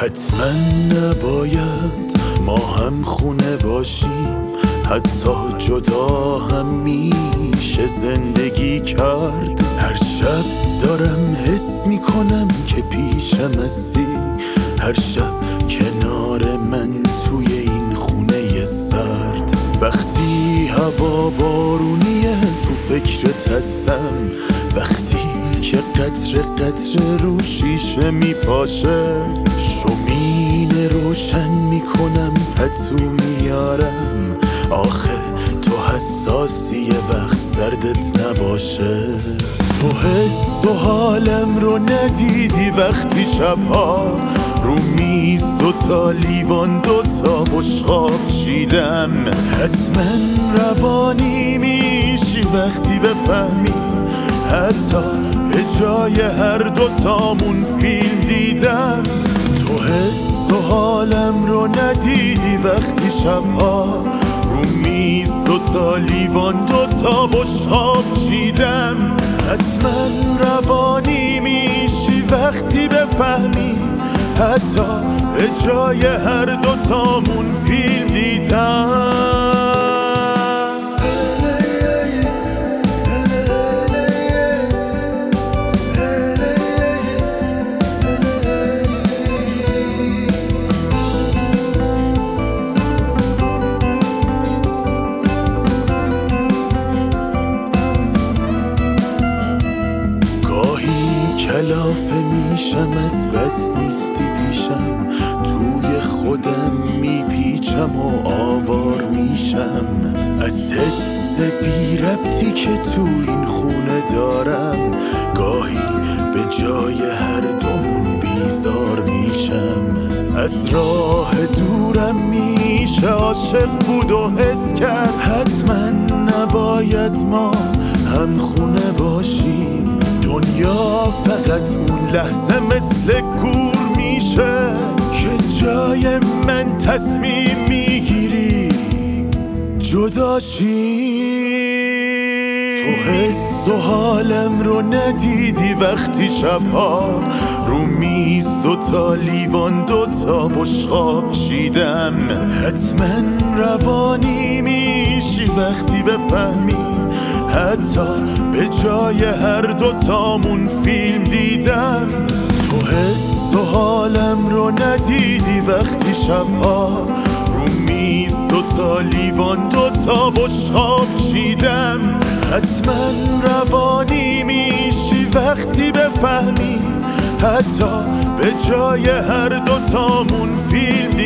حتما نباید ما هم خونه باشیم، حتی جدا هم میشه زندگی کرد. هر شب دارم حس میکنم که پیشم هستی، هر شب کنار من توی این خونه سرد. وقتی هوا بارونیه تو فکرت هستم، وقتی که قطره قطره رو شیشه میپاشه، شومینه روشن میکنم پتو میارم. آخه تو حساسی یه وقت سردت نباشه. تو حس و حالم رو ندیدی وقتی شبها رو میز دوتا لیوان دوتا بشقاب چیدم. حتما روانی میشی وقتی بفهمی حتی به جای هر دوتامون فیلم دیدم. تو حس و حالم رو ندیدی وقتی شبها رو میز دوتا لیوان دوتا بشقاب چیدم. حتما روانی میشی وقتی بفهمی حتی به جای هر دوتامون فیلم دیدم. کلافه میشم از بس نیستی پیشم، توی خودم میپیچم و آوار میشم. از حس بی ربطی که تو این خونه دارم، گاهی به جای هر دومون بیزار میشم. از راه دورم میشه عاشق بود و حس کرد، حتما نباید ما هم خونه باشیم. دنیا فقط اون لحظه مثل گور میشه که جای من تصمیم میگیری جدا شی. تو حس و حالم رو ندیدی وقتی شبها رو میز دوتا لیوان دوتا بشقاب چیدم. حتما روانی میشی وقتی بفهمی حتی به جای هر دوتامون فیلم دیدم. تو حس و حالم رو ندیدی وقتی شبها رو میز دوتا لیوان دوتا بشقاب چیدم. حتما روانی میشی وقتی بفهمی حتی به جای هر دوتامون فیلم